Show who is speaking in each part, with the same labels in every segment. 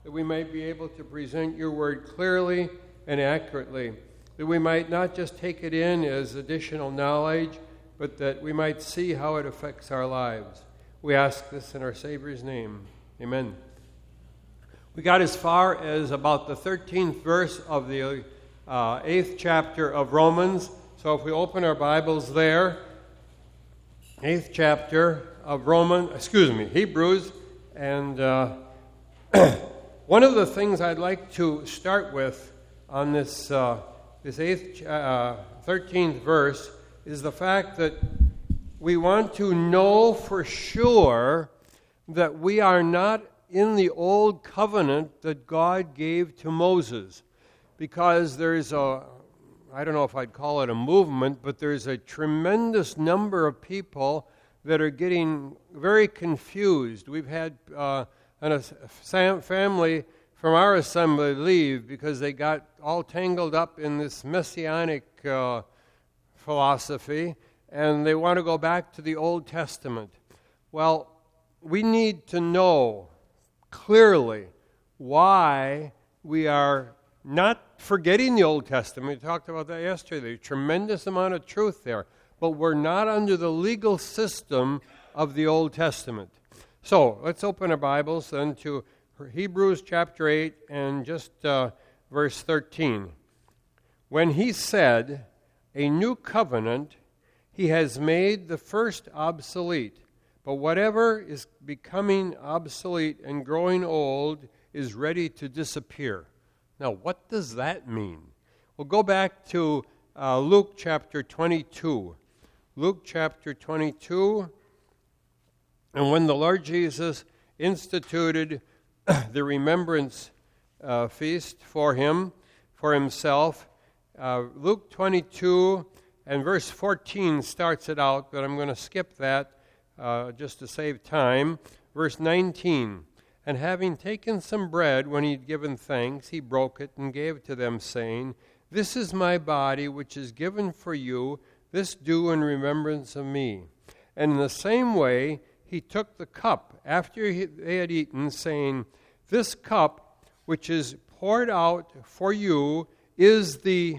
Speaker 1: that we might be able to present your word clearly and accurately, that we might not just take it in as additional knowledge, but that we might see how it affects our lives. We ask this in our Savior's name. Amen. We got as far as about the 13th verse of the 8th chapter of Romans. So if we open our Bibles there, 8th chapter of Hebrews. And one of the things I'd like to start with on this 13th verse is the fact that we want to know for sure that we are not in the old covenant that God gave to Moses, because there's I don't know if I'd call it a movement, but there's a tremendous number of people that are getting very confused. We've had a family from our assembly leave because they got all tangled up in this messianic philosophy, and they want to go back to the Old Testament. Well, we need to know clearly why we are not forgetting the Old Testament. We talked about that yesterday. There's a tremendous amount of truth there, but we're not under the legal system of the Old Testament. So let's open our Bibles then to Hebrews chapter 8 and just verse 13. When he said, "A new covenant," he has made the first obsolete. But whatever is becoming obsolete and growing old is ready to disappear. Now, what does that mean? We'll go back to Luke chapter 22. Luke chapter 22. And when the Lord Jesus instituted the remembrance feast for himself, Luke 22 and verse 14 starts it out, but I'm going to skip that just to save time. Verse 19, "And having taken some bread, when he had given thanks, he broke it and gave it to them, saying, 'This is my body, which is given for you. This do in remembrance of me.' And in the same way, he took the cup after they had eaten, saying, 'This cup, which is poured out for you, is the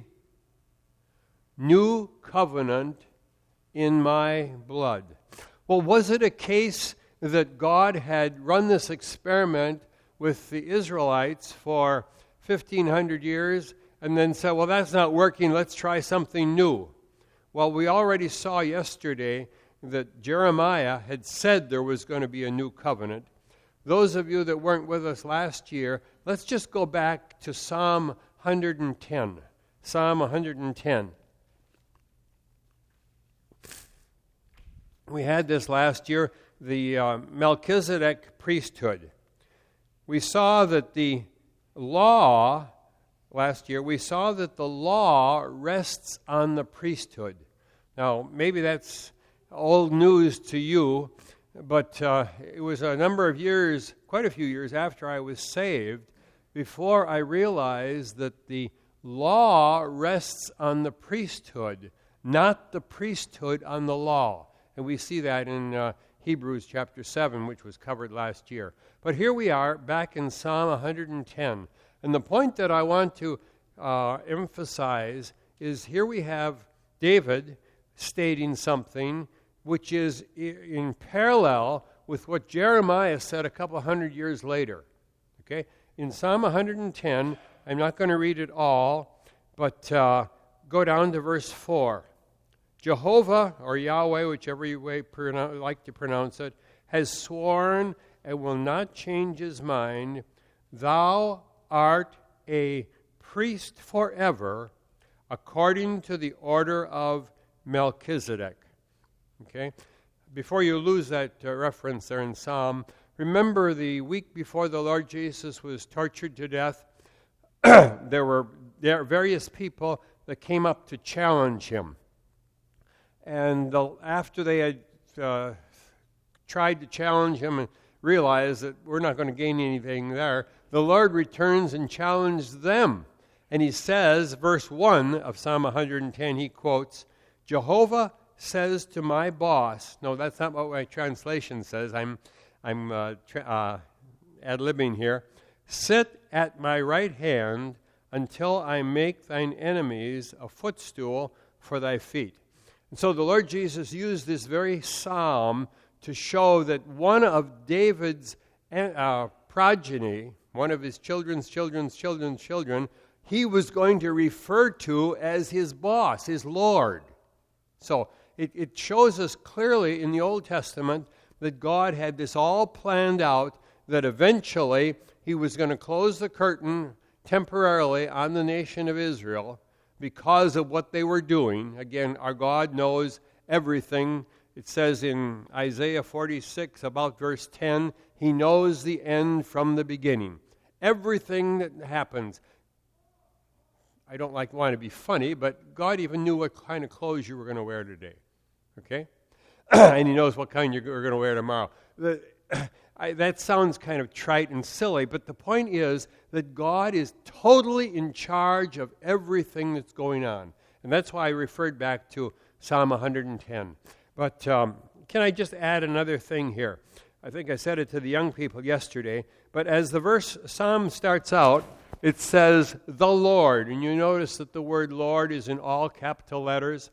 Speaker 1: new covenant in my blood.'" Well, was it a case that God had run this experiment with the Israelites for 1,500 years and then said, "Well, that's not working, let's try something new"? Well, we already saw yesterday that Jeremiah had said there was going to be a new covenant. Those of you that weren't with us last year, let's just go back to Psalm 110. Psalm 110. We had this last year, the Melchizedek priesthood. We saw that the law, last year, we saw that the law rests on the priesthood. Now, maybe that's old news to you, but it was a number of years, quite a few years after I was saved, before I realized that the law rests on the priesthood, not the priesthood on the law. And we see that in Hebrews chapter 7, which was covered last year. But here we are back in Psalm 110. And the point that I want to emphasize is here we have David stating something which is in parallel with what Jeremiah said a couple hundred years later. Okay? In Psalm 110, I'm not going to read it all, but go down to verse 4. Jehovah, or Yahweh, whichever you like to pronounce it, has sworn and will not change his mind. Thou art a priest forever, according to the order of Melchizedek. Okay? Before you lose that reference there in Psalm, remember the week before the Lord Jesus was tortured to death, there were various people that came up to challenge him. And after they had tried to challenge him and realized that we're not going to gain anything there, the Lord returns and challenges them. And he says, verse 1 of Psalm 110, he quotes, "Jehovah says to my boss," no, that's not what my translation says, I'm ad-libbing here. sit at my right hand until I make thine enemies a footstool for thy feet. And so the Lord Jesus used this very psalm to show that one of David's progeny, one of his children's children, he was going to refer to as his boss, his Lord. So it shows us clearly in the Old Testament that God had this all planned out, that eventually he was going to close the curtain temporarily on the nation of Israel because of what they were doing. Again, our God knows everything. It says in Isaiah 46, about verse 10, he knows the end from the beginning. Everything that happens. I don't want to be funny, but God even knew what kind of clothes you were going to wear today. Okay? And he knows what kind you're going to wear tomorrow. That sounds kind of trite and silly, but the point is that God is totally in charge of everything that's going on. And that's why I referred back to Psalm 110. But can I just add another thing here? I think I said it to the young people yesterday, but as the Psalm starts out, it says, the Lord. And you notice that the word Lord is in all capital letters.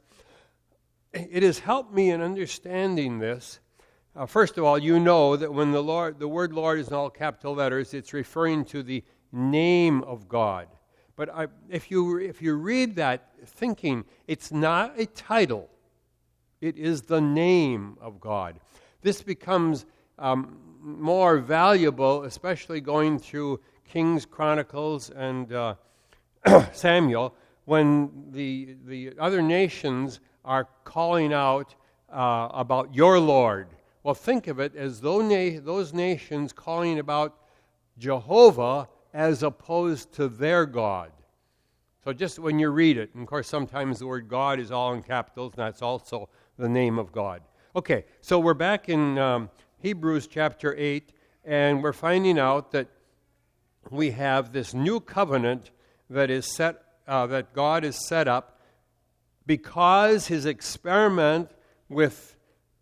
Speaker 1: It has helped me in understanding this. First of all, you know that when the word Lord is in all capital letters, it's referring to the name of God. But if you read that thinking, it's not a title. It is the name of God. This becomes more valuable, especially going through Kings, Chronicles, and Samuel, when the other nations are calling out about your Lord. Well, think of it as those nations calling about Jehovah as opposed to their God. So just when you read it, and of course sometimes the word God is all in capitals, and that's also the name of God. Okay, so we're back in Hebrews chapter 8, and we're finding out that we have this new covenant that God has set up because his experiment with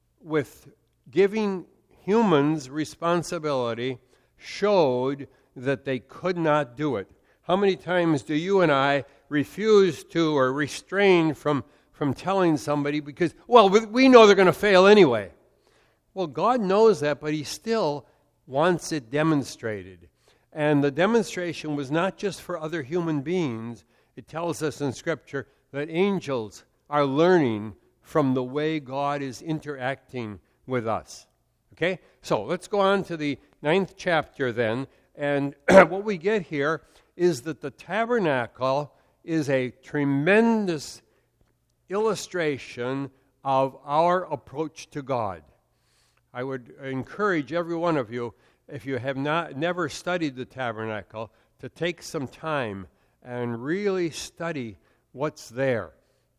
Speaker 1: giving humans responsibility showed that they could not do it. How many times do you and I refuse to or restrain from telling somebody because, well, we know they're going to fail anyway? Well, God knows that, but he still wants it demonstrated. And the demonstration was not just for other human beings. It tells us in Scripture that angels are learning from the way God is interacting with us. Okay? So let's go on to the 9th chapter then. And what we get here is that the tabernacle is a tremendous illustration of our approach to God. I would encourage every one of you, if you have never studied the tabernacle, to take some time and really study what's there.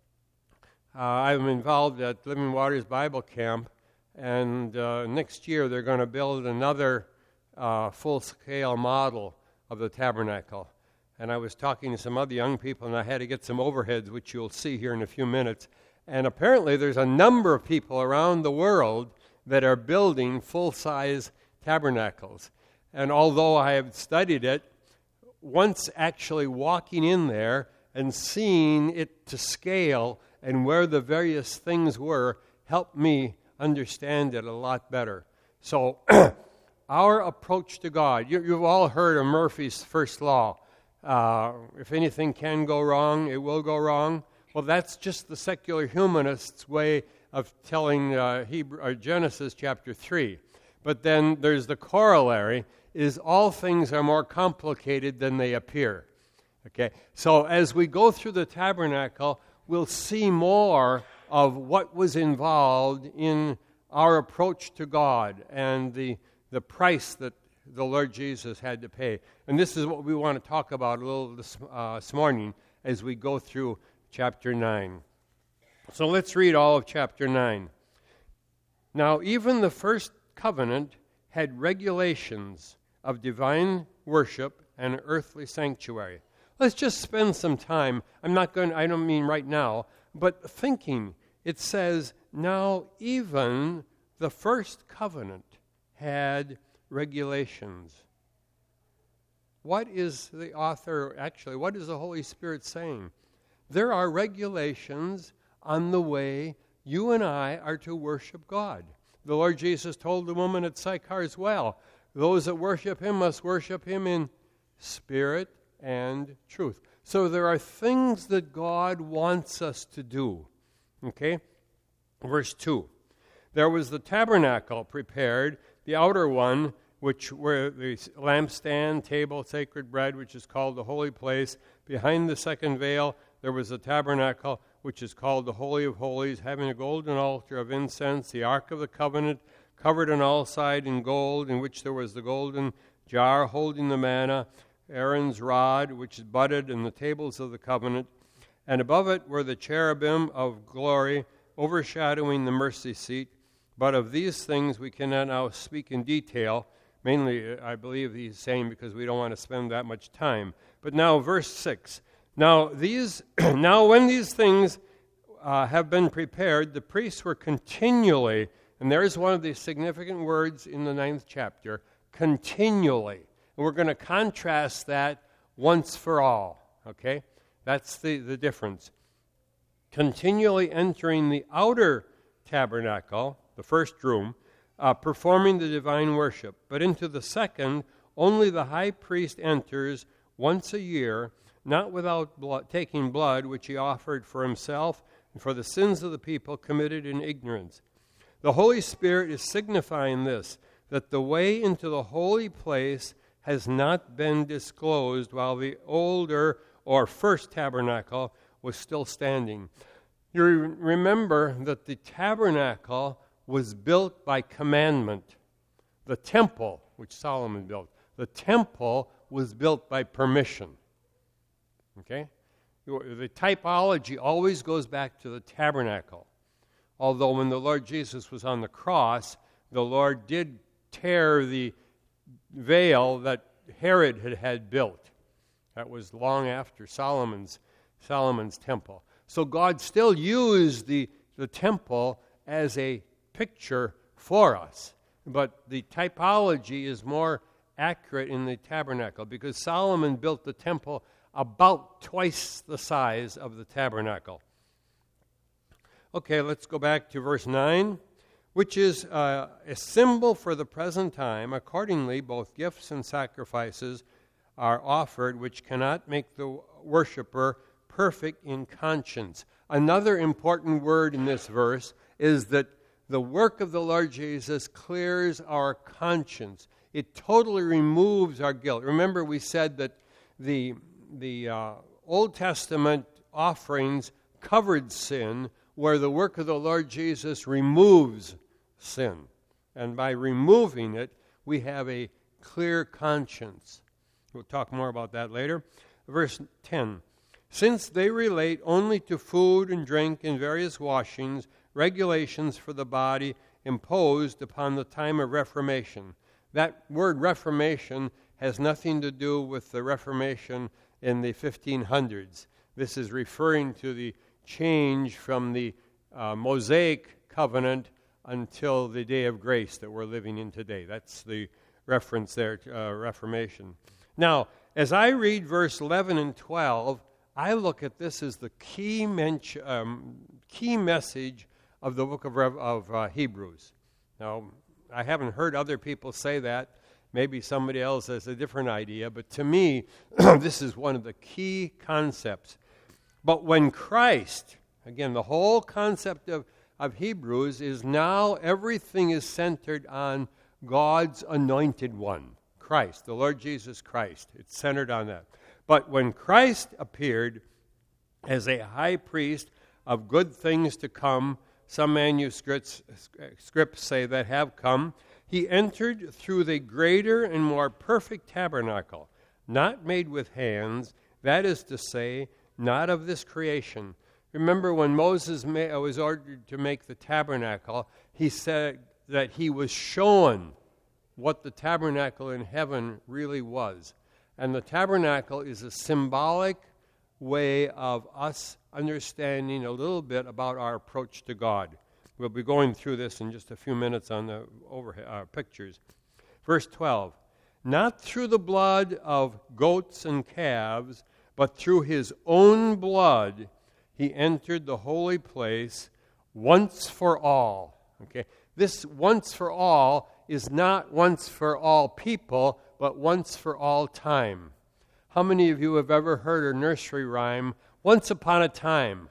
Speaker 1: I'm involved at Living Waters Bible Camp, and next year they're going to build another full-scale model of the tabernacle. And I was talking to some other young people, and I had to get some overheads, which you'll see here in a few minutes. And apparently there's a number of people around the world that are building full-size tabernacles. And although I have studied it, once actually walking in there and seeing it to scale and where the various things were helped me understand it a lot better. So our approach to God, you've all heard of Murphy's first law. If anything can go wrong, it will go wrong. Well, that's just the secular humanist's way of telling Genesis chapter 3. But then there's the corollary, is all things are more complicated than they appear. Okay, so as we go through the tabernacle, we'll see more of what was involved in our approach to God and the price that the Lord Jesus had to pay. And this is what we want to talk about a little this morning as we go through chapter 9. So let's read all of chapter 9. Now, even the first covenant had regulations of divine worship and earthly sanctuary. Let's just spend some time. I don't mean right now, but thinking. It says, now even the first covenant had regulations. what is the author, actually, what is the Holy Spirit saying? There are regulations on the way you and I are to worship God. The Lord Jesus told the woman at Sychar's well, those that worship him must worship him in spirit and truth. So there are things that God wants us to do. Okay? Verse 2. There was the tabernacle prepared, the outer one, which were the lampstand, table, sacred bread, which is called the holy place. Behind the second veil, there was the tabernacle, which is called the Holy of Holies, having a golden altar of incense, the Ark of the Covenant, covered on all sides in gold, in which there was the golden jar holding the manna, Aaron's rod, which is budded, and the tables of the covenant. And above it were the cherubim of glory, overshadowing the mercy seat. But of these things we cannot now speak in detail. Mainly, I believe he's saying because we don't want to spend that much time. But now, verse 6. Now when these things have been prepared, the priests were continually, and there's one of the significant words in the 9th chapter, continually. And we're going to contrast that once for all, okay? That's the difference. Continually entering the outer tabernacle, the first room, performing the divine worship. But into the second, only the high priest enters once a year, not without taking blood, which he offered for himself and for the sins of the people committed in ignorance. The Holy Spirit is signifying this, that the way into the holy place has not been disclosed while the older or first tabernacle was still standing. You remember that the tabernacle was built by commandment. The temple, which Solomon built, the temple was built by permission. Okay? The typology always goes back to the tabernacle. Although when the Lord Jesus was on the cross, the Lord did tear the veil that Herod had built. That was long after Solomon's temple. So God still used the temple as a picture for us. But the typology is more accurate in the tabernacle because Solomon built the temple about twice the size of the tabernacle. Okay, let's go back to verse 9, which is a symbol for the present time. Accordingly, both gifts and sacrifices are offered, which cannot make the worshiper perfect in conscience. Another important word in this verse is that the work of the Lord Jesus clears our conscience. It totally removes our guilt. Remember, we said that the Old Testament offerings covered sin, where the work of the Lord Jesus removes sin. And by removing it, we have a clear conscience. We'll talk more about that later. Verse 10. Since they relate only to food and drink and various washings, regulations for the body imposed upon the time of Reformation. That word Reformation has nothing to do with the Reformation in the 1500s. This is referring to the change from the Mosaic covenant until the day of grace that we're living in today. That's the reference there to Reformation. Now, as I read verse 11 and 12, I look at this as the key message of the book of Hebrews. Now, I haven't heard other people say that. Maybe somebody else has a different idea, but to me, this is one of the key concepts. But when Christ, again, the whole concept of Hebrews is now everything is centered on God's anointed one, Christ, the Lord Jesus Christ. It's centered on that. But when Christ appeared as a high priest of good things to come, some manuscripts say that have come, he entered through the greater and more perfect tabernacle, not made with hands, that is to say, not of this creation. Remember when Moses was ordered to make the tabernacle, he said that he was shown what the tabernacle in heaven really was. And the tabernacle is a symbolic way of us understanding a little bit about our approach to God. We'll be going through this in just a few minutes on the pictures. Verse 12. not through the blood of goats and calves, but through his own blood, he entered the holy place once for all. Okay? This once for all is not once for all people, but once for all time. How many of you have ever heard a nursery rhyme, Once Upon a Time?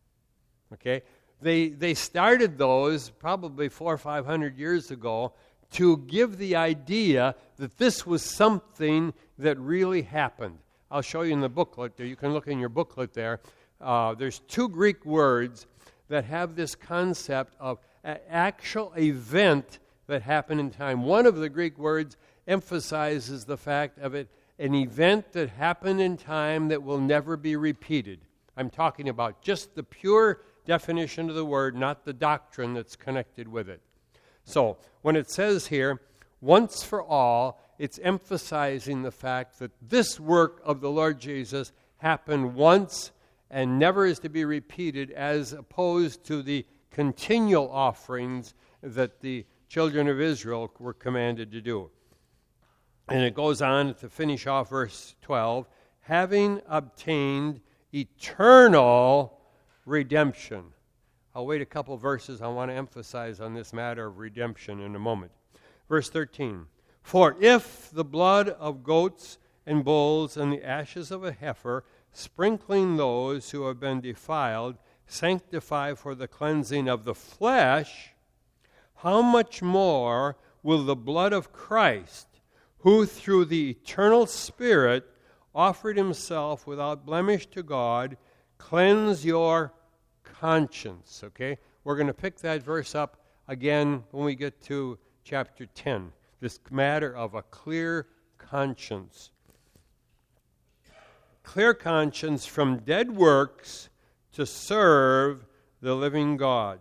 Speaker 1: Okay? They started those probably 400 or 500 years ago to give the idea that this was something that really happened. I'll show you in the booklet there. You can look in your booklet there. There's two Greek words that have this concept of an actual event that happened in time. One of the Greek words emphasizes the fact of it, an event that happened in time that will never be repeated. I'm talking about just the pure definition of the word, not the doctrine that's connected with it. So, when it says here, once for all, it's emphasizing the fact that this work of the Lord Jesus happened once and never is to be repeated, as opposed to the continual offerings that the children of Israel were commanded to do. And it goes on to finish off verse 12, having obtained eternal redemption. I'll wait a couple verses. I want to emphasize on this matter of redemption in a moment. Verse 13, for if the blood of goats and bulls and the ashes of a heifer, sprinkling those who have been defiled, sanctify for the cleansing of the flesh, how much more will the blood of Christ, who through the eternal Spirit offered himself without blemish to God, cleanse your conscience. Okay? We're going to pick that verse up again when we get to chapter 10. This matter of a clear conscience. Clear conscience from dead works to serve the living God.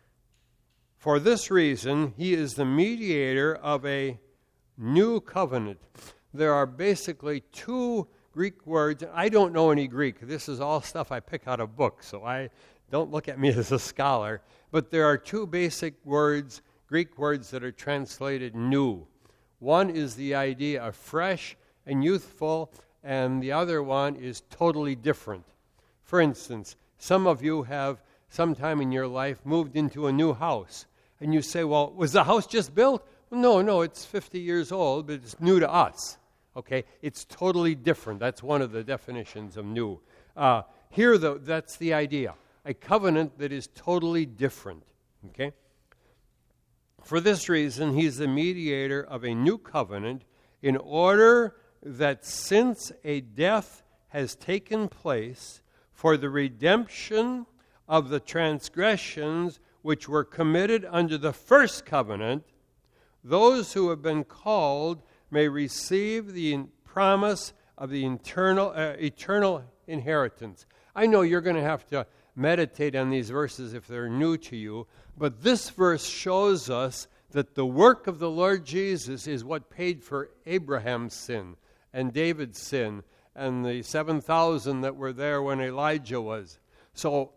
Speaker 1: For this reason, he is the mediator of a new covenant. There are basically two Greek words. I don't know any Greek. This is all stuff I pick out of books, so don't look at me as a scholar. But there are two basic words, Greek words, that are translated new. One is the idea of fresh and youthful, and the other one is totally different. For instance, some of you have sometime in your life moved into a new house, and you say, well, was the house just built? Well, no, it's 50 years old, but it's new to us. Okay, it's totally different. That's one of the definitions of new. Here, though, that's the idea. A covenant that is totally different. Okay? For this reason, he's the mediator of a new covenant, in order that since a death has taken place for the redemption of the transgressions which were committed under the first covenant, those who have been called may receive the promise of the eternal inheritance. I know you're going to have to meditate on these verses if they're new to you, but this verse shows us that the work of the Lord Jesus is what paid for Abraham's sin and David's sin and the 7,000 that were there when Elijah was. So,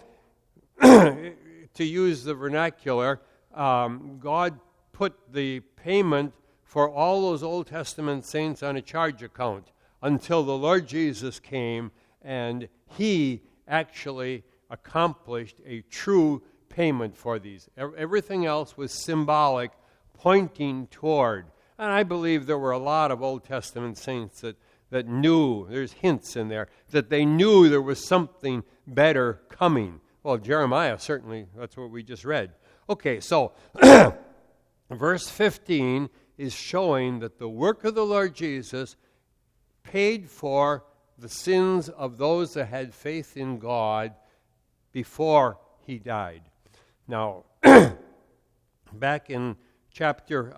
Speaker 1: to use the vernacular, God put the payment for all those Old Testament saints on a charge account until the Lord Jesus came, and he actually accomplished a true payment for these. Everything else was symbolic, pointing toward. And I believe there were a lot of Old Testament saints that knew, there's hints in there, that they knew there was something better coming. Well, Jeremiah certainly, that's what we just read. Okay, so verse 15 is showing that the work of the Lord Jesus paid for the sins of those that had faith in God before he died. Now, back in chapter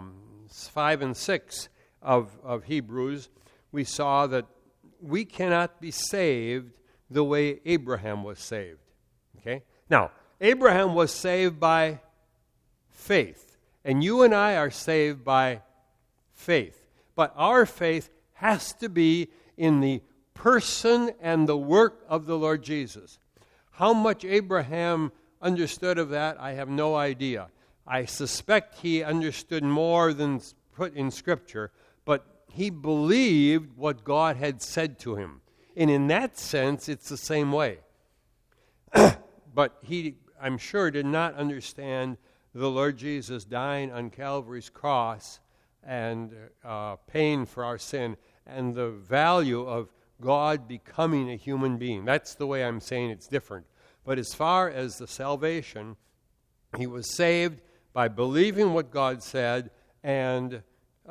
Speaker 1: 5 and 6 of Hebrews, we saw that we cannot be saved the way Abraham was saved. Okay? Now, Abraham was saved by faith. And you and I are saved by faith. But our faith has to be in the person and the work of the Lord Jesus. How much Abraham understood of that, I have no idea. I suspect he understood more than put in Scripture, but he believed what God had said to him. And in that sense, it's the same way. But he, I'm sure, did not understand the Lord Jesus dying on Calvary's cross and paying for our sin and the value of God becoming a human being. That's the way I'm saying it's different. But as far as the salvation, he was saved by believing what God said and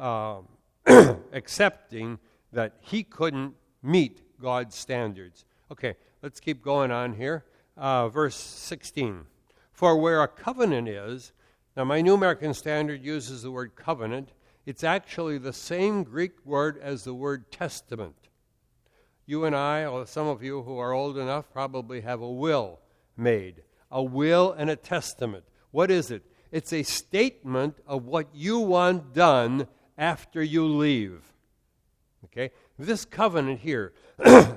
Speaker 1: accepting that he couldn't meet God's standards. Okay, let's keep going on here. Verse 16. For where a covenant is, now my New American Standard uses the word covenant. It's actually the same Greek word as the word testament. You and I, or some of you who are old enough, probably have a will made. A will and a testament. What is it? It's a statement of what you want done after you leave. Okay? This covenant here, I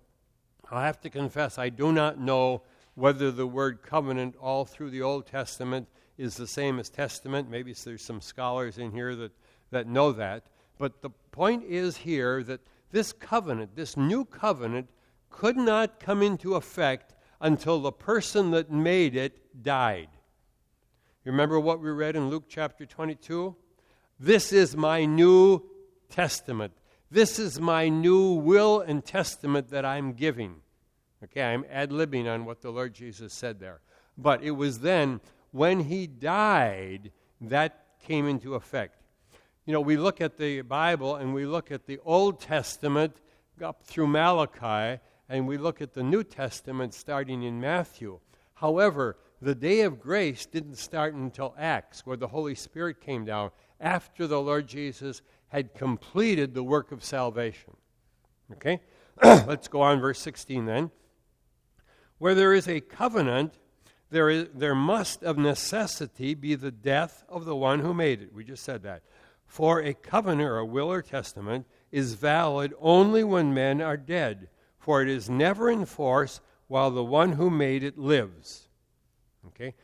Speaker 1: have to confess, I do not know whether the word covenant all through the Old Testament is the same as testament. Maybe there's some scholars in here that know that. But the point is here that this covenant, this new covenant, could not come into effect until the person that made it died. You remember what we read in Luke chapter 22? This is my new testament. This is my new will and testament that I'm giving. Okay, I'm ad-libbing on what the Lord Jesus said there. But it was then, when he died, that came into effect. You know, we look at the Bible and we look at the Old Testament up through Malachi, and we look at the New Testament starting in Matthew. However, the day of grace didn't start until Acts, where the Holy Spirit came down after the Lord Jesus had completed the work of salvation. Okay? Let's go on, verse 16 then. Where there is a covenant, there must of necessity be the death of the one who made it. We just said that. For a covenant, or a will or testament, is valid only when men are dead, for it is never in force while the one who made it lives. Okay?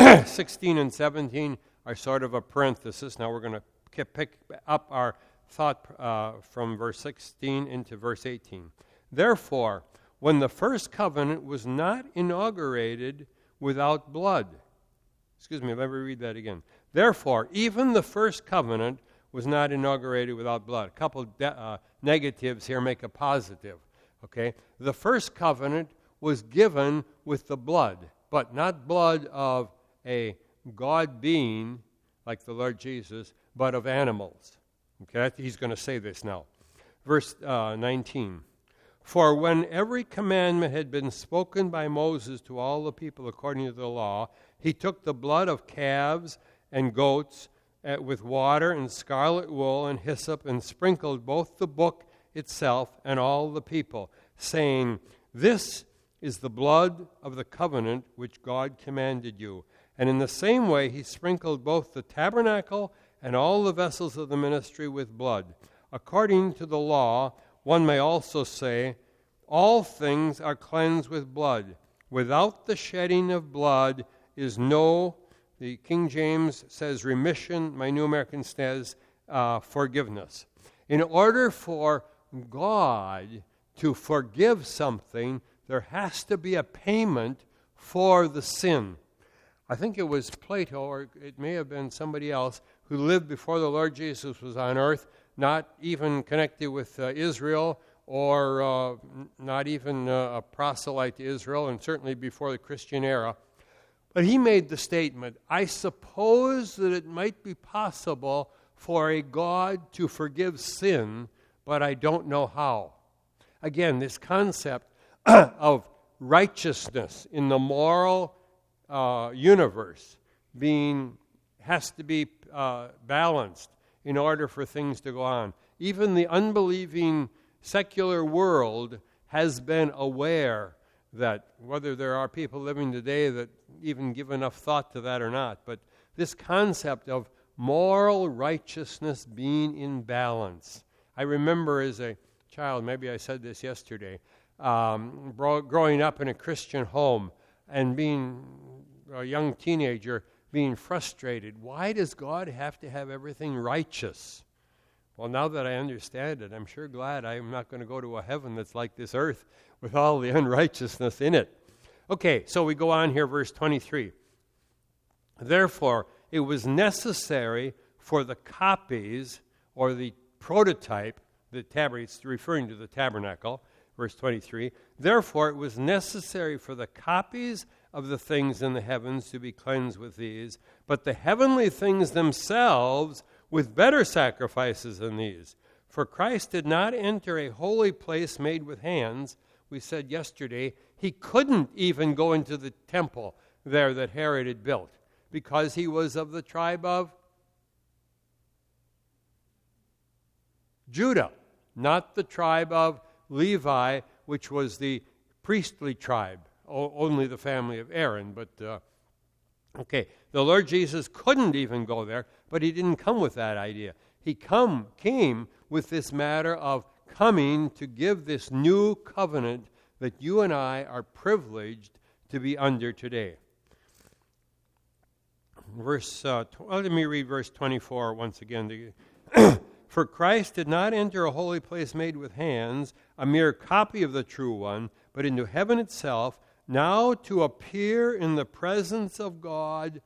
Speaker 1: 16 and 17 are sort of a parenthesis. Now we're going to pick up our thought from verse 16 into verse 18. Therefore, when the first covenant was not inaugurated without blood. Excuse me, let me read that again. Therefore, even the first covenant was not inaugurated without blood. A couple negatives here make a positive. Okay? The first covenant was given with the blood, but not blood of a God being like the Lord Jesus, but of animals. Okay? He's going to say this now. Verse 19. For when every commandment had been spoken by Moses to all the people according to the law, he took the blood of calves and goats with water and scarlet wool and hyssop and sprinkled both the book itself and all the people, saying, This is the blood of the covenant which God commanded you. And in the same way he sprinkled both the tabernacle and all the vessels of the ministry with blood. According to the law, one may also say, all things are cleansed with blood. Without the shedding of blood is no, the King James says remission, my New American says forgiveness. In order for God to forgive something, there has to be a payment for the sin. I think it was Plato, or it may have been somebody else, who lived before the Lord Jesus was on earth, not even connected with Israel, or not even a proselyte to Israel, and certainly before the Christian era. But he made the statement, I suppose that it might be possible for a God to forgive sin, but I don't know how. Again, this concept of righteousness in the moral universe has to be balanced in order for things to go on. Even the unbelieving secular world has been aware that, whether there are people living today that even give enough thought to that or not, but this concept of moral righteousness being in balance. I remember as a child, maybe I said this yesterday, growing up in a Christian home and being a young teenager, being frustrated. Why does God have to have everything righteous? Well, now that I understand it, I'm sure glad I'm not going to go to a heaven that's like this earth with all the unrighteousness in it. Okay, so we go on here, verse 23. Therefore, it was necessary for the copies or the prototype, it's referring to the tabernacle, verse 23. Therefore, it was necessary for the copies of the things in the heavens to be cleansed with these, but the heavenly things themselves with better sacrifices than these. For Christ did not enter a holy place made with hands. We said yesterday he couldn't even go into the temple there that Herod had built because he was of the tribe of Judah, not the tribe of Levi, which was the priestly tribe, only the family of Aaron. But okay, the Lord Jesus couldn't even go there, but he didn't come with that idea. He came with this matter of coming to give this new covenant that you and I are privileged to be under today. Let me read verse 24 once again. For Christ did not enter a holy place made with hands, a mere copy of the true one, but into heaven itself, now to appear in the presence of God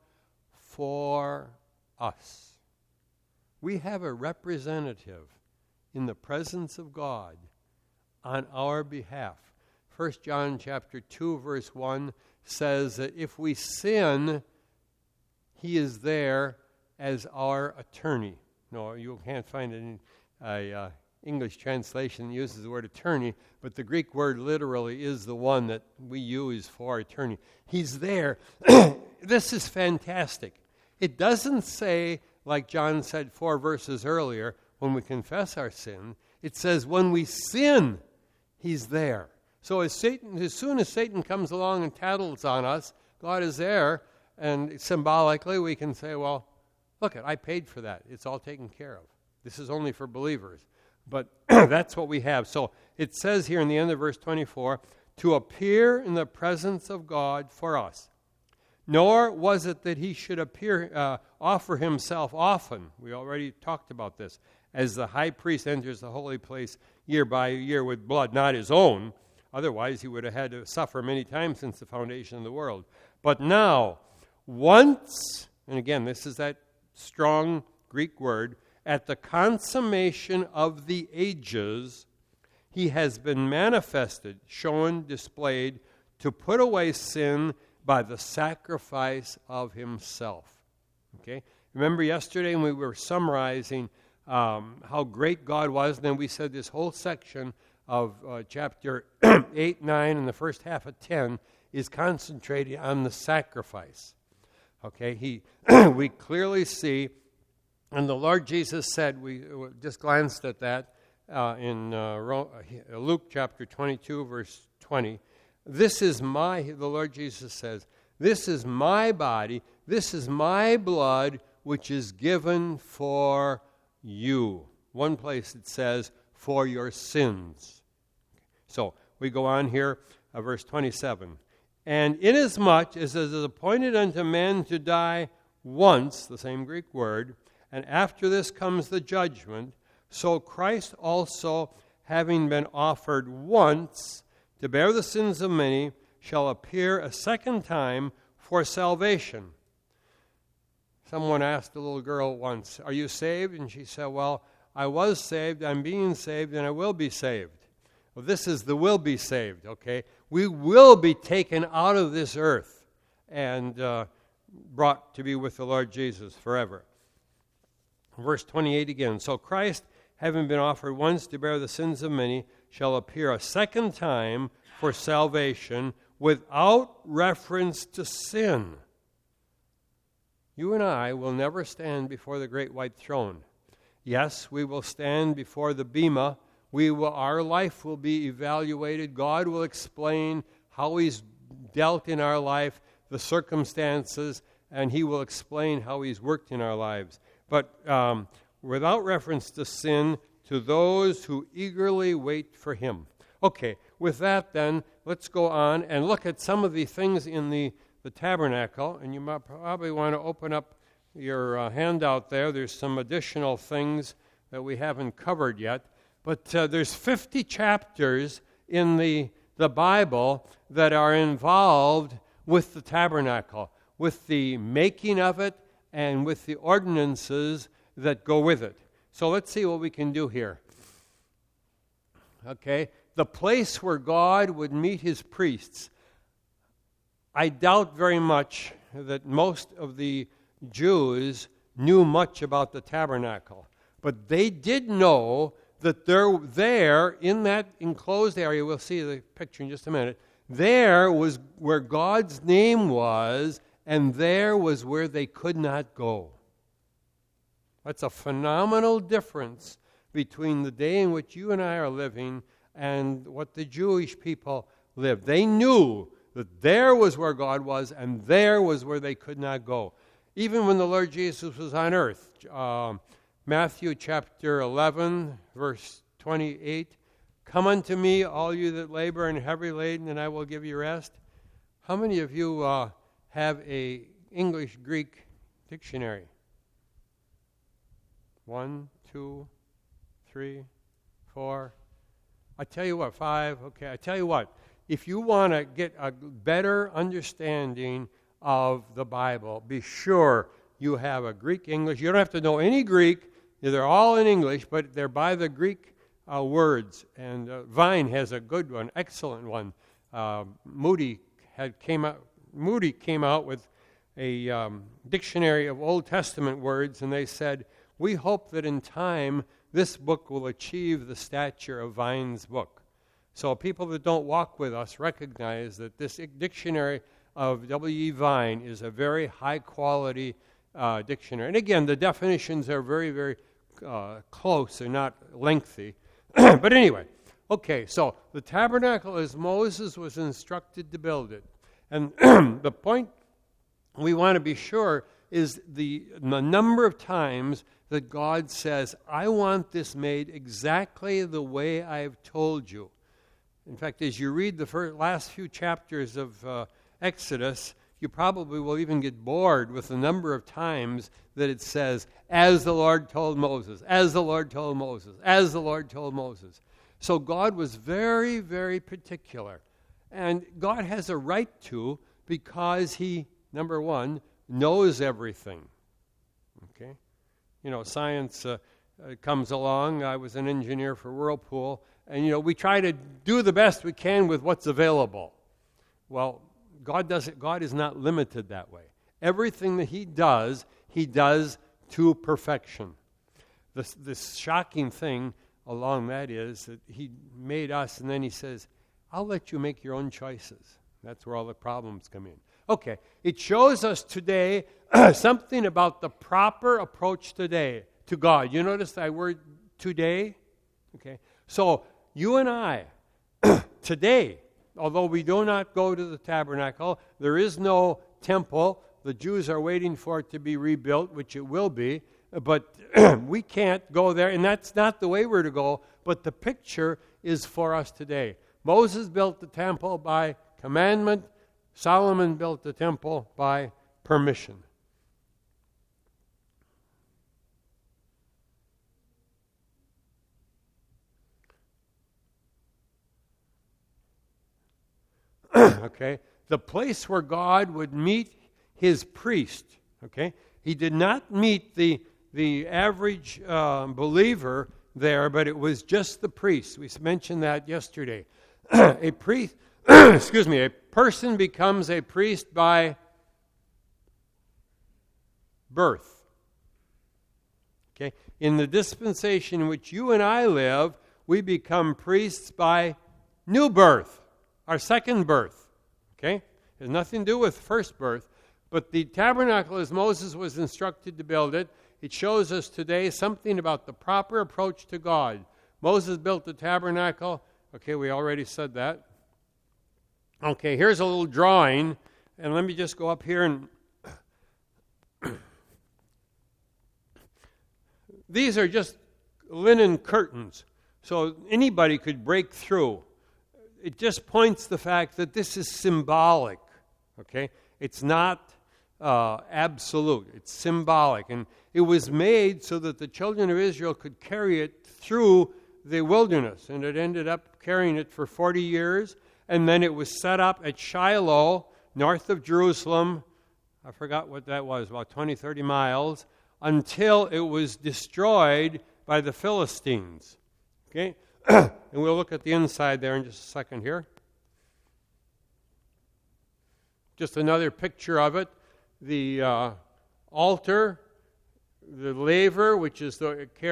Speaker 1: for us. We have a representative in the presence of God on our behalf. 1 John chapter 2, verse 1 says that if we sin, he is there as our attorney. No, you can't find an English translation that uses the word attorney, but the Greek word literally is the one that we use for attorney. He's there. This is fantastic. It doesn't say, like John said 4 verses earlier, when we confess our sin. It says when we sin, he's there. So as soon as Satan comes along and tattles on us, God is there, and symbolically we can say, well, look, I paid for that. It's all taken care of. This is only for believers. But that's what we have. So it says here in the end of verse 24, to appear in the presence of God for us. Nor was it that he should offer himself often. We already talked about this. As the high priest enters the holy place year by year with blood, not his own. Otherwise, he would have had to suffer many times since the foundation of the world. But now, once, and again, this is that strong Greek word, at the consummation of the ages, he has been manifested, shown, displayed, to put away sin by the sacrifice of himself. Okay? Remember yesterday when we were summarizing how great God was, and then we said this whole section of chapter 8, 9, and the first half of 10 is concentrating on the sacrifice. Okay? We clearly see, and the Lord Jesus said, we just glanced at that in Luke chapter 22, verse 20. The Lord Jesus says, this is my body, this is my blood, which is given for you. One place it says, for your sins. So we go on here, verse 27. And inasmuch as it is appointed unto men to die once, the same Greek word, and after this comes the judgment, so Christ also, having been offered once to bear the sins of many, shall appear a second time for salvation. Someone asked a little girl once, are you saved? And she said, well, I was saved, I'm being saved, and I will be saved. Well, this is the will be saved, okay? We will be taken out of this earth and brought to be with the Lord Jesus forever. Verse 28 again. So Christ, having been offered once to bear the sins of many, shall appear a second time for salvation without reference to sin. You and I will never stand before the great white throne. Yes, we will stand before the bema. Our life will be evaluated. God will explain how he's dealt in our life, the circumstances, and he will explain how he's worked in our lives. But without reference to sin, to those who eagerly wait for him. Okay, with that then, let's go on and look at some of the things in the tabernacle. And you might probably want to open up your handout there. There's some additional things that we haven't covered yet. But there's 50 chapters in the Bible that are involved with the tabernacle, with the making of it, and with the ordinances that go with it. So let's see what we can do here. Okay, the place where God would meet his priests. I doubt very much that most of the Jews knew much about the tabernacle, but they did know that there in that enclosed area, we'll see the picture in just a minute, there was where God's name was, and there was where they could not go. That's a phenomenal difference between the day in which you and I are living and what the Jewish people lived. They knew that there was where God was, and there was where they could not go. Even when the Lord Jesus was on earth, Matthew chapter 11, verse 28, "Come unto me, all you that labor and are heavy laden, and I will give you rest." How many of you have a English-Greek dictionary? 1, 2, 3, 4. I tell you what, 5. Okay, I tell you what. If you want to get a better understanding of the Bible, be sure you have a Greek-English. You don't have to know any Greek. They're all in English, but they're by the Greek words. And Vine has a good one, excellent one. Moody came out with a dictionary of Old Testament words, and they said, "We hope that in time this book will achieve the stature of Vine's book." So people that don't walk with us recognize that this dictionary of W.E. Vine is a very high-quality dictionary. And again, the definitions are very, very close. They're not lengthy. But anyway, okay, so the tabernacle as Moses was instructed to build it. And the point we want to be sure is the number of times that God says, "I want this made exactly the way I've told you." In fact, as you read the last few chapters of Exodus, you probably will even get bored with the number of times that it says, "As the Lord told Moses, as the Lord told Moses, as the Lord told Moses." So God was very, very particular. And God has a right to, because he, number one, knows everything. Okay? You know, science comes along. I was an engineer for Whirlpool, and, you know, we try to do the best we can with what's available. Well, God is not limited that way. Everything that he does to perfection. This shocking thing along that is that he made us, and then he says, "I'll let you make your own choices." That's where all the problems come in. Okay, it shows us today something about the proper approach today to God. You notice that word today? Okay, so you and I, today, although we do not go to the tabernacle, there is no temple. The Jews are waiting for it to be rebuilt, which it will be, but we can't go there, and that's not the way we're to go, but the picture is for us today. Moses built the temple by commandment. Solomon built the temple by permission. Okay, the place where God would meet his priest. Okay, he did not meet the average believer there, but it was just the priest. We mentioned that yesterday. A priest, a person becomes a priest by birth. Okay, in the dispensation in which you and I live, we become priests by new birth, our second birth. Okay, it has nothing to do with first birth. But the tabernacle, as Moses was instructed to build it, it shows us today something about the proper approach to God. Moses built the tabernacle. Okay, we already said that. Okay, here's a little drawing, and let me just go up here and... These are just linen curtains, so anybody could break through. It just points the fact that this is symbolic, okay? It's not absolute. It's symbolic. And it was made so that the children of Israel could carry it through the wilderness. And it ended up carrying it for 40 years. And then it was set up at Shiloh, north of Jerusalem. I forgot what that was, about 20, 30 miles, until it was destroyed by the Philistines. Okay? And we'll look at the inside there in just a second here. Just another picture of it. The altar, the laver, which is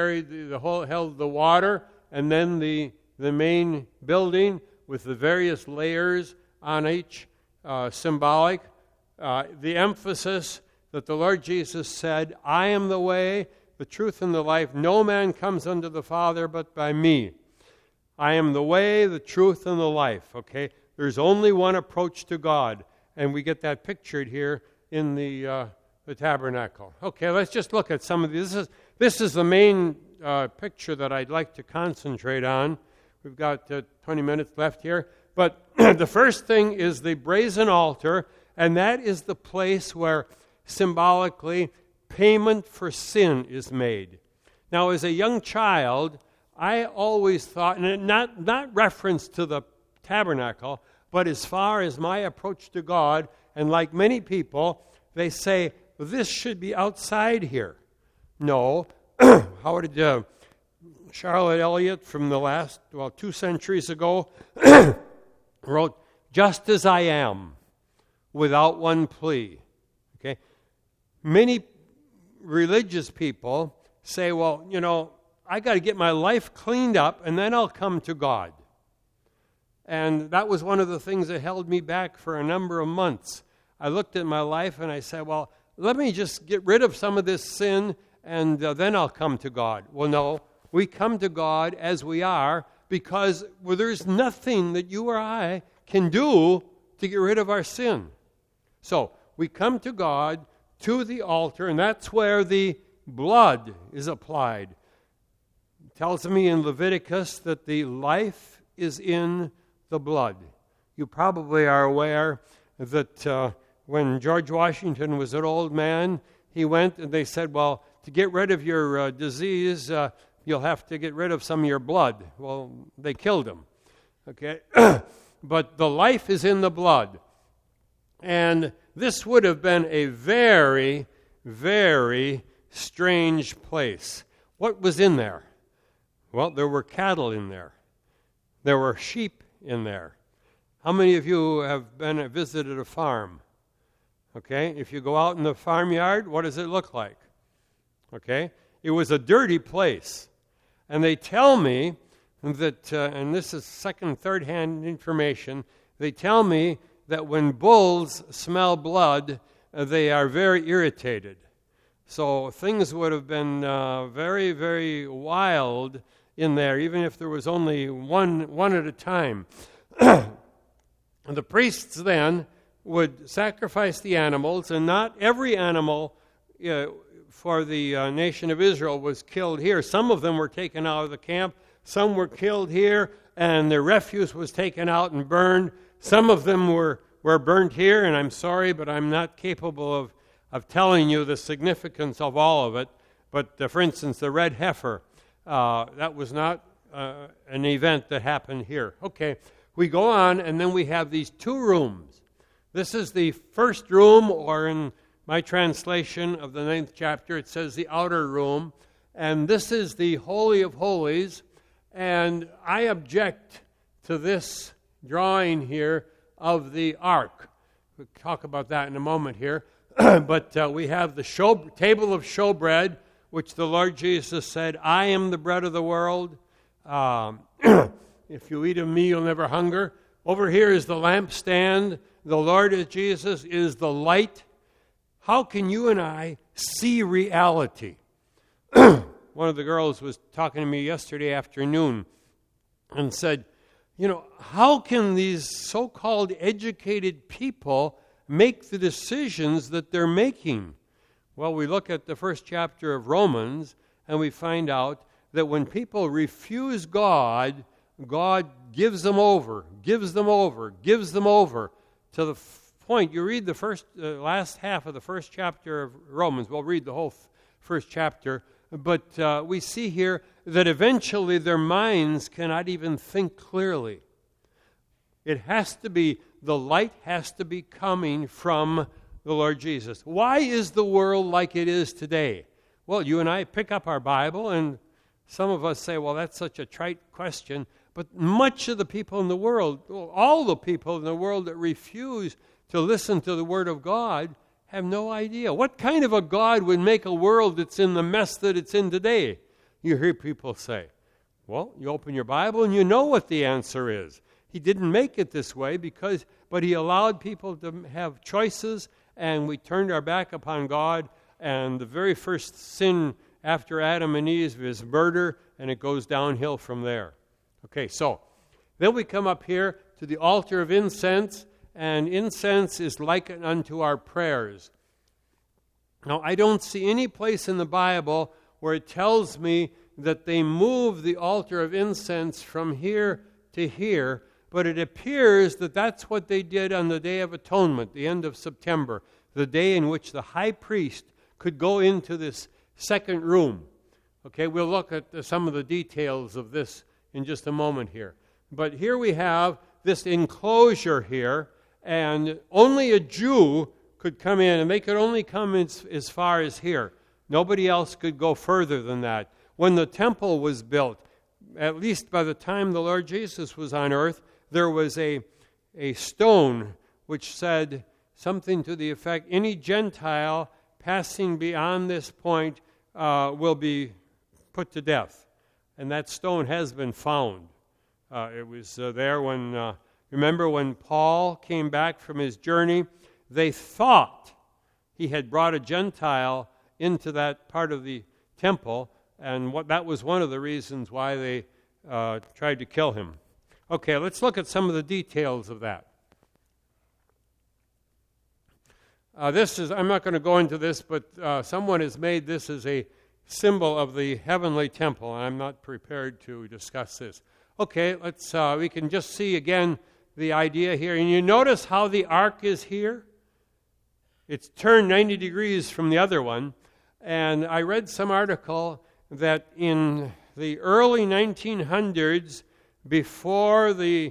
Speaker 1: held the water, and then the main building with the various layers on each, symbolic. The emphasis that the Lord Jesus said, I am the way, the truth, and the life. No man comes unto the Father but by me. I am the way, the truth, and the life. Okay? There's only one approach to God. And we get that pictured here in the tabernacle. Okay, let's just look at some of these. This is the main picture that I'd like to concentrate on. We've got 20 minutes left here. But the first thing is the brazen altar, and that is the place where symbolically payment for sin is made. Now, as a young child, I always thought, and not reference to the tabernacle, but as far as my approach to God, and like many people, they say, this should be outside here. No. How did Charlotte Elliott from the last, 2 centuries ago, wrote, just as I am, without one plea. Okay? Many religious people say, well, I got to get my life cleaned up, and then I'll come to God. And that was one of the things that held me back for a number of months. I looked at my life and I said, well, let me just get rid of some of this sin and then I'll come to God. Well, no, we come to God as we are because there's nothing that you or I can do to get rid of our sin. So we come to God, to the altar, and that's where the blood is applied. It tells me in Leviticus that the life is in the blood. You probably are aware that when George Washington was an old man, he went and they said, well, to get rid of your disease, you'll have to get rid of some of your blood. Well, they killed him. Okay? But the life is in the blood. And this would have been a very, very strange place. What was in there? Well, there were cattle in there. There were sheep in there. How many of you have visited a farm? Okay, if you go out in the farmyard, what does it look like? Okay, it was a dirty place. And they tell me that, and this is second, third-hand information, they tell me that when bulls smell blood, they are very irritated. So things would have been very, very wild in there, even if there was only one at a time. The priests then would sacrifice the animals, and not every animal for the nation of Israel was killed here. Some of them were taken out of the camp. Some were killed here, and their refuse was taken out and burned. Some of them were burnt here, and I'm sorry, but I'm not capable of telling you the significance of all of it. But, for instance, the red heifer, that was not an event that happened here. Okay, we go on, and then we have these 2 rooms. This is the first room, or in my translation of the 9th chapter, it says the outer room. And this is the Holy of Holies. And I object to this drawing here of the ark. We'll talk about that in a moment here. But we have the table of showbread, which the Lord Jesus said, I am the bread of the world. If you eat of me, you'll never hunger. Over here is the lampstand. The Lord Jesus is the light. How can you and I see reality? One of the girls was talking to me yesterday afternoon and said, how can these so-called educated people make the decisions that they're making? Well, we look at the first chapter of Romans and we find out that when people refuse God, God gives them over to the point, you read the last half of the first chapter of Romans. We'll read the whole first chapter. But we see here that eventually their minds cannot even think clearly. It has to be, the light has to be coming from the Lord Jesus. Why is the world like it is today? Well, you and I pick up our Bible, and some of us say, well, that's such a trite question. But much of the people in the world, all the people in the world that refuse to listen to the Word of God, have no idea. What kind of a God would make a world that's in the mess that it's in today? You hear people say, well, you open your Bible and you know what the answer is. He didn't make it this way but he allowed people to have choices, and we turned our back upon God, and the very first sin after Adam and Eve is murder, and it goes downhill from there. Okay, so then we come up here to the altar of incense, and incense is likened unto our prayers. Now, I don't see any place in the Bible where it tells me that they move the altar of incense from here to here, but it appears that that's what they did on the Day of Atonement, the end of September, the day in which the high priest could go into this second room. Okay, we'll look at some of the details of this in just a moment here. But here we have this enclosure here, and only a Jew could come in, and they could only come as far as here. Nobody else could go further than that. When the temple was built, at least by the time the Lord Jesus was on earth, there was a stone which said something to the effect, any Gentile passing beyond this point will be put to death. And that stone has been found. It was there when, remember when Paul came back from his journey, they thought he had brought a Gentile into that part of the temple, and that was one of the reasons why they tried to kill him. Okay, let's look at some of the details of that. I'm not going to go into this, but someone has made this as a symbol of the heavenly temple, and I'm not prepared to discuss this. Okay, we can just see again the idea here. And you notice how the ark is here? It's turned 90 degrees from the other one. And I read some article that in the early 1900s, before the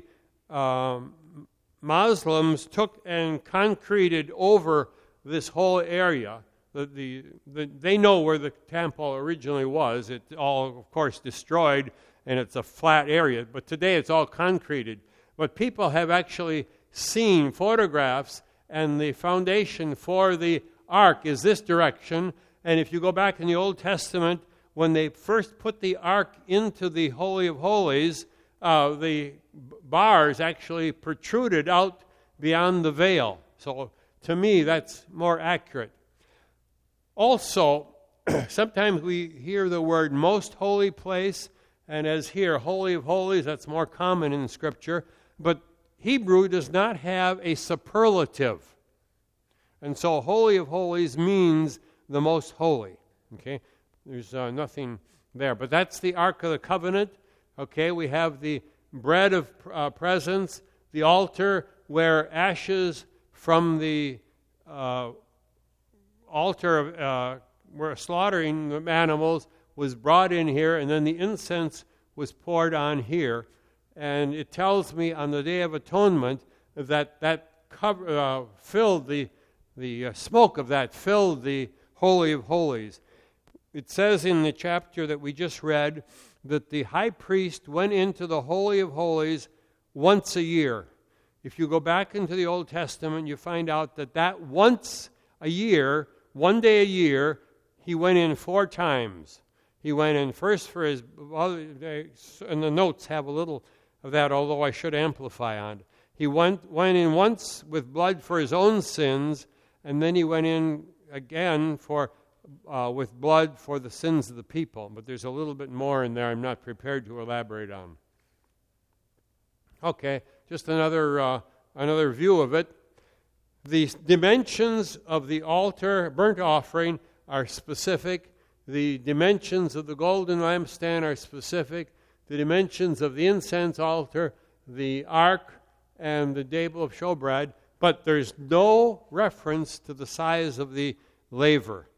Speaker 1: Muslims took and concreted over this whole area, they know where the temple originally was. It all, of course, destroyed, and it's a flat area. But today it's all concreted. But people have actually seen photographs, and the foundation for the ark is this direction. And if you go back in the Old Testament, when they first put the ark into the Holy of Holies, the bars actually protruded out beyond the veil. So to me, that's more accurate. Also, sometimes we hear the word most holy place, and as here, Holy of Holies, that's more common in Scripture. But Hebrew does not have a superlative. And so Holy of Holies means the most holy. Okay? There's nothing there. But that's the Ark of the Covenant. Okay, we have the bread of presence, the altar where ashes from the altar where slaughtering the animals was brought in here, and then the incense was poured on here. And it tells me on the Day of Atonement that filled the smoke of that filled the Holy of Holies. It says in the chapter that we just read that the high priest went into the Holy of Holies once a year. If you go back into the Old Testament, you find out that once a year, one day a year, he went in 4 times. He went in first for his, and the notes have a little of that, although I should amplify on it. He went in once with blood for his own sins, and then he went in again with blood for the sins of the people. But there's a little bit more in there I'm not prepared to elaborate on. Okay, just another view of it. The dimensions of the altar burnt offering are specific. The dimensions of the golden lampstand are specific. The dimensions of the incense altar, the ark, and the table of showbread, But there's no reference to the size of the laver.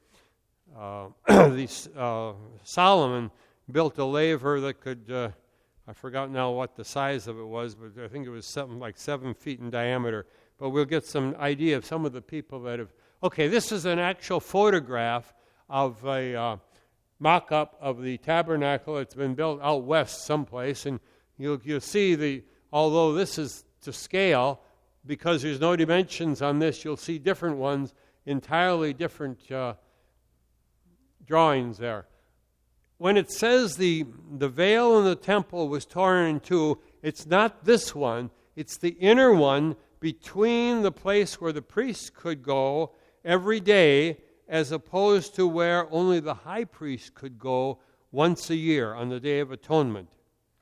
Speaker 1: Solomon built a laver that could, I forgot now what the size of it was, but I think it was something like 7 feet in diameter. But we'll get some idea of some of the people that have... Okay, this is an actual photograph of a mock-up of the tabernacle. It's been built out west someplace, and you'll see although this is to scale, because there's no dimensions on this, you'll see different ones, entirely different drawings there. When it says the veil in the temple was torn in two, it's not this one, it's the inner one between the place where the priest could go every day, as opposed to where only the high priest could go once a year on the Day of Atonement.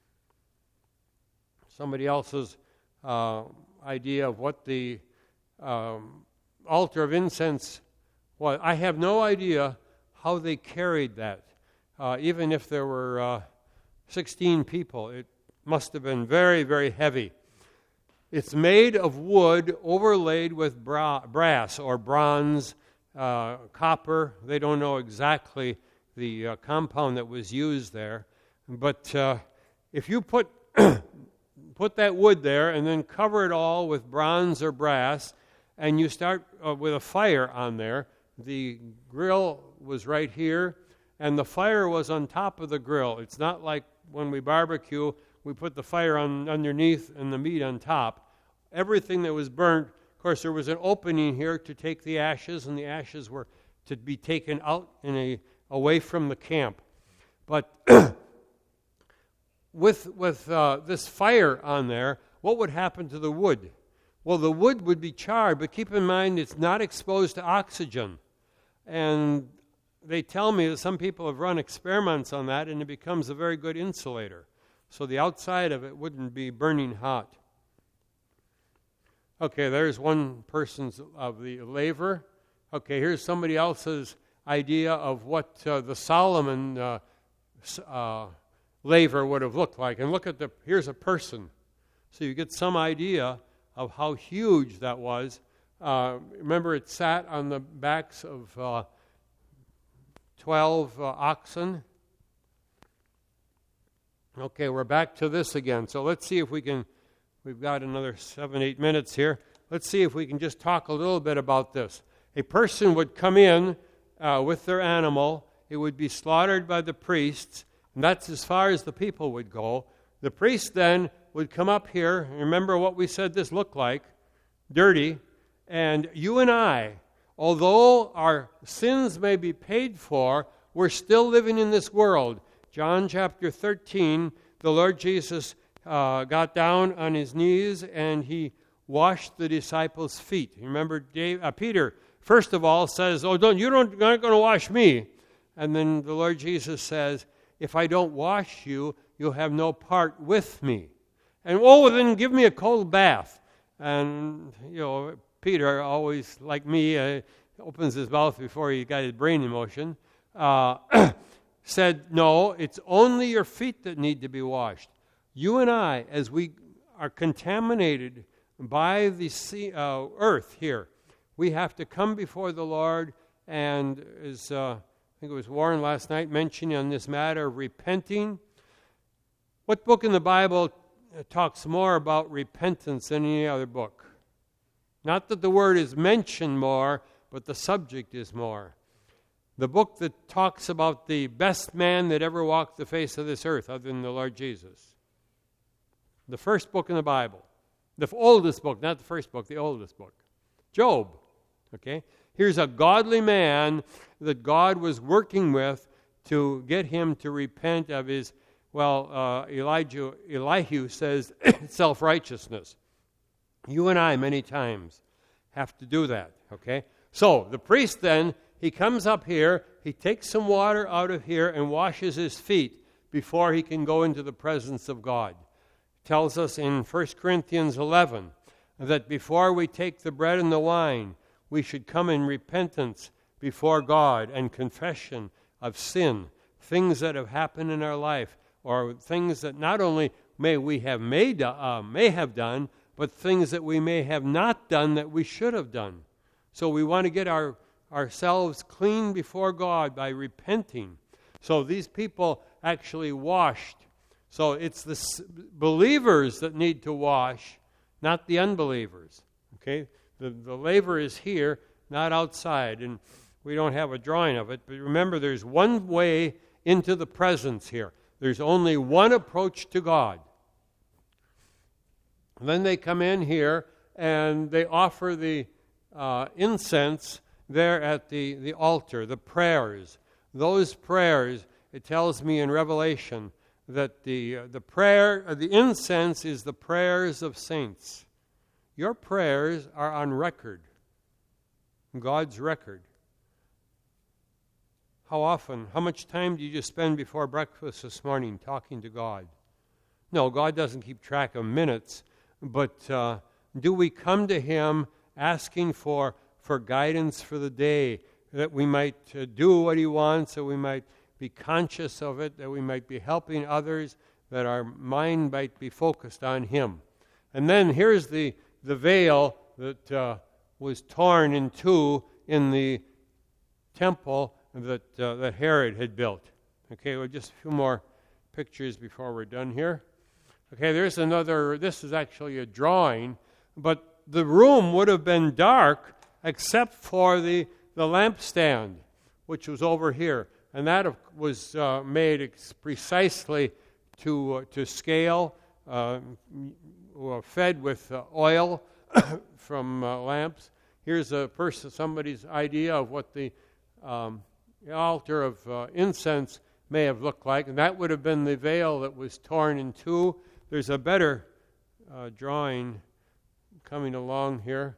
Speaker 1: Somebody else's idea of what the altar of incense was. I have no idea how they carried that. Even if there were 16 people, it must have been very, very heavy. It's made of wood overlaid with brass or bronze, copper. They don't know exactly the compound that was used there. But if you put that wood there and then cover it all with bronze or brass, and you start with a fire on there, the grill was right here, and the fire was on top of the grill. It's not like when we barbecue, we put the fire on underneath and the meat on top. Everything that was burnt, of course, there was an opening here to take the ashes, and the ashes were to be taken out away from the camp. But with this fire on there, what would happen to the wood? Well, the wood would be charred, but keep in mind it's not exposed to oxygen. And they tell me that some people have run experiments on that, and it becomes a very good insulator. So the outside of it wouldn't be burning hot. Okay, there's one person's of the laver. Okay, here's somebody else's idea of what the Solomon laver would have looked like. And look at here's a person. So you get some idea of how huge that was. Remember, it sat on the backs of 12 oxen. Okay, we're back to this again. So let's see if we can, we've got another 7-8 minutes here. Let's see if we can just talk a little bit about this. A person would come in with their animal. It would be slaughtered by the priests, and that's as far as the people would go. The priest then would come up here. Remember what we said this looked like, dirty. And you and I, although our sins may be paid for, we're still living in this world. John chapter 13, the Lord Jesus got down on his knees and he washed the disciples' feet. Remember, Peter, first of all, says, you're not going to wash me. And then the Lord Jesus says, if I don't wash you, you'll have no part with me. And, then give me a cold bath. And, Peter, always like me, opens his mouth before he got his brain in motion, said, no, it's only your feet that need to be washed. You and I, as we are contaminated by the earth here, we have to come before the Lord, and as I think it was Warren last night mentioning on this matter of repenting. What book in the Bible talks more about repentance than any other book? Not that the word is mentioned more, but the subject is more. The book that talks about the best man that ever walked the face of this earth, other than the Lord Jesus. The first book in the Bible. The oldest book, not the first book, the oldest book. Job. Okay? Here's a godly man that God was working with to get him to repent of his, Elihu says, self-righteousness. You and I, many times, have to do that, okay? So, the priest then, he comes up here, he takes some water out of here and washes his feet before he can go into the presence of God. It tells us in 1 Corinthians 11 that before we take the bread and the wine, we should come in repentance before God and confession of sin, things that have happened in our life, or things that not only may have done, but things that we may have not done that we should have done. So we want to get ourselves clean before God by repenting. So these people actually washed. So it's the believers that need to wash, not the unbelievers. Okay? The laver is here, not outside. And we don't have a drawing of it. But remember, there's one way into the presence here. There's only one approach to God. And then they come in here and they offer the incense there at the altar, the prayers. Those prayers, it tells me in Revelation that the incense is the prayers of saints. Your prayers are on record, God's record. How much time did you spend before breakfast this morning talking to God? No, God doesn't keep track of minutes, but do we come to Him asking for guidance for the day, that we might do what He wants, that we might be conscious of it, that we might be helping others, that our mind might be focused on Him. And then here's the veil that was torn in two in the temple that Herod had built. Okay, well, just a few more pictures before we're done here. Okay, there's another. This is actually a drawing, but the room would have been dark except for the lampstand, which was over here. And that was made precisely to scale, fed with oil from lamps. Here's somebody's idea of what the altar of incense may have looked like. And that would have been the veil that was torn in two. There's a better drawing coming along here.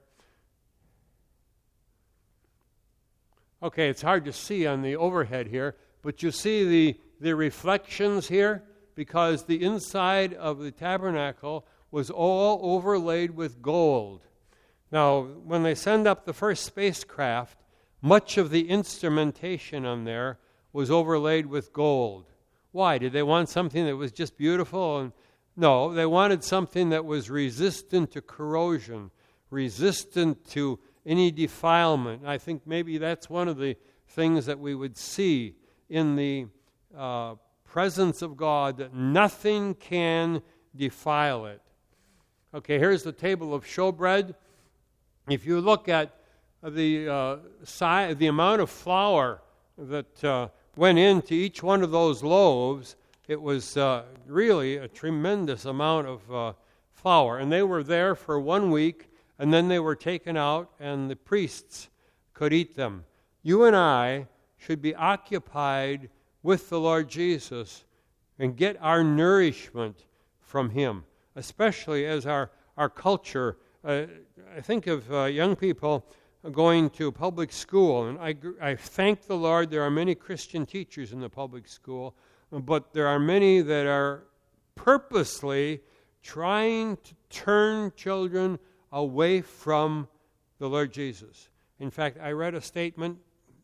Speaker 1: Okay, it's hard to see on the overhead here, but you see the reflections here because the inside of the tabernacle was all overlaid with gold. Now, when they send up the first spacecraft, much of the instrumentation on there was overlaid with gold. Why? Did they want something that was just beautiful? No, they wanted something that was resistant to corrosion, resistant to any defilement. I think maybe that's one of the things that we would see in the presence of God, that nothing can defile it. Okay, here's the table of showbread. If you look at the amount of flour that went into each one of those loaves, it was really a tremendous amount of flour. And they were there for 1 week, and then they were taken out, and the priests could eat them. You and I should be occupied with the Lord Jesus and get our nourishment from Him, especially as our culture. I think of young people going to public school, and I thank the Lord there are many Christian teachers in the public school, but there are many that are purposely trying to turn children away from the Lord Jesus. In fact, I read a statement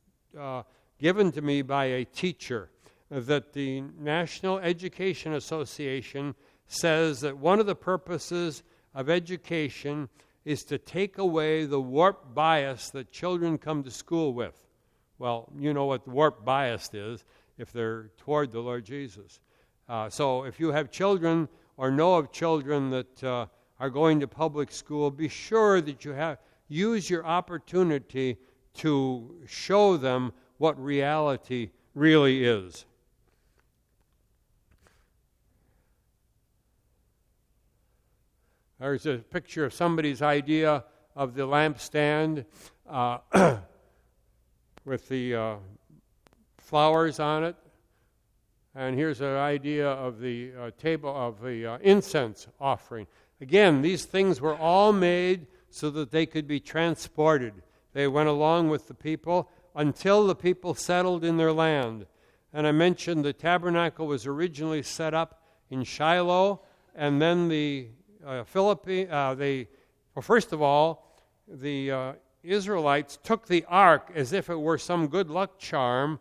Speaker 1: given to me by a teacher that the National Education Association says that one of the purposes of education is to take away the warped bias that children come to school with. Well, you know what the warped bias is if they're toward the Lord Jesus. So if you have children or know of children that are going to public school, be sure that use your opportunity to show them what reality really is. There's a picture of somebody's idea of the lampstand with the flowers on it. And here's an idea of the table of the incense offering. Again, these things were all made so that they could be transported. They went along with the people until the people settled in their land. And I mentioned the tabernacle was originally set up in Shiloh, and then the first of all, the Israelites took the ark as if it were some good luck charm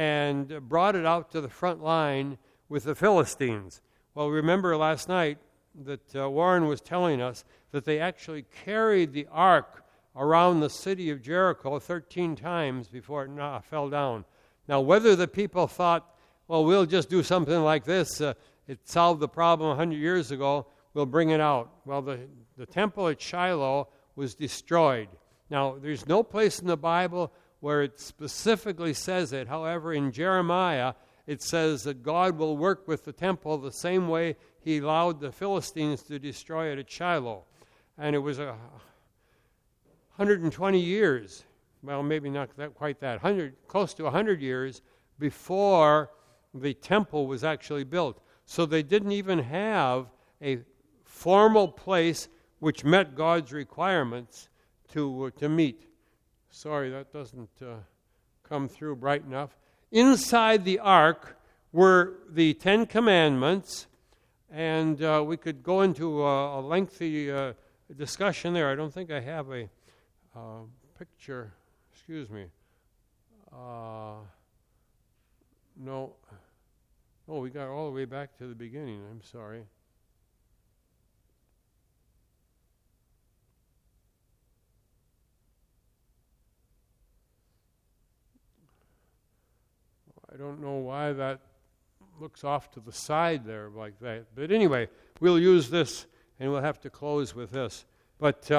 Speaker 1: and brought it out to the front line with the Philistines. Well, remember last night, that Warren was telling us, that they actually carried the ark around the city of Jericho 13 times before it fell down. Now, whether the people thought, well, we'll just do something like this, it solved the problem 100 years ago, we'll bring it out. Well, the temple at Shiloh was destroyed. Now, there's no place in the Bible where it specifically says it. However, in Jeremiah, it says that God will work with the temple the same way he allowed the Philistines to destroy it at Shiloh. And it was 120 years, well, maybe not quite that, close to 100 years before the temple was actually built. So they didn't even have a formal place which met God's requirements to meet. Sorry, that doesn't come through bright enough. Inside the ark were the Ten Commandments, and we could go into a lengthy discussion there. I don't think I have a picture. Excuse me. No. Oh, we got all the way back to the beginning. I'm sorry. I don't know why that looks off to the side there like that. But anyway, we'll use this, and we'll have to close with this. But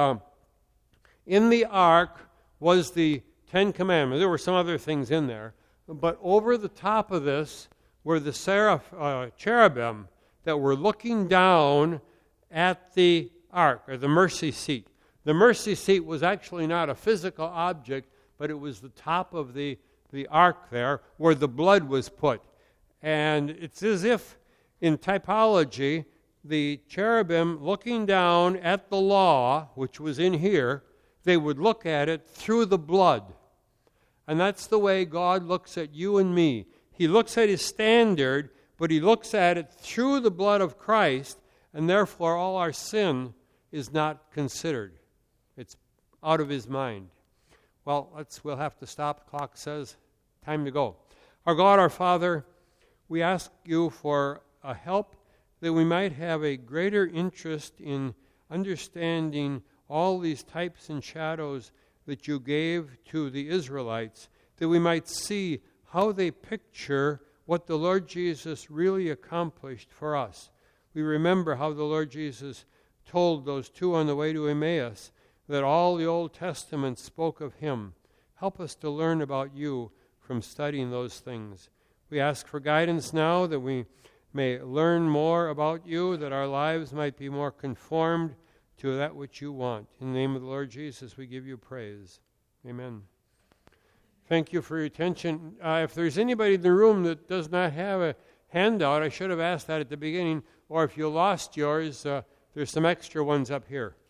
Speaker 1: in the ark was the Ten Commandments. There were some other things in there. But over the top of this were the cherubim that were looking down at the ark, or the mercy seat. The mercy seat was actually not a physical object, but it was the top of the ark there where the blood was put. And it's as if, in typology, the cherubim looking down at the law, which was in here, they would look at it through the blood. And that's the way God looks at you and me. He looks at his standard, but he looks at it through the blood of Christ, and therefore all our sin is not considered. It's out of his mind. Well, we'll have to stop. The clock says time to go. Our God, our Father, we ask you for a help that we might have a greater interest in understanding all these types and shadows that you gave to the Israelites, that we might see how they picture what the Lord Jesus really accomplished for us. We remember how the Lord Jesus told those two on the way to Emmaus that all the Old Testament spoke of him. Help us to learn about you from studying those things. We ask for guidance now that we may learn more about you, that our lives might be more conformed to that which you want. In the name of the Lord Jesus, we give you praise. Amen. Thank you for your attention. If there's anybody in the room that does not have a handout, I should have asked that at the beginning, or if you lost yours, there's some extra ones up here.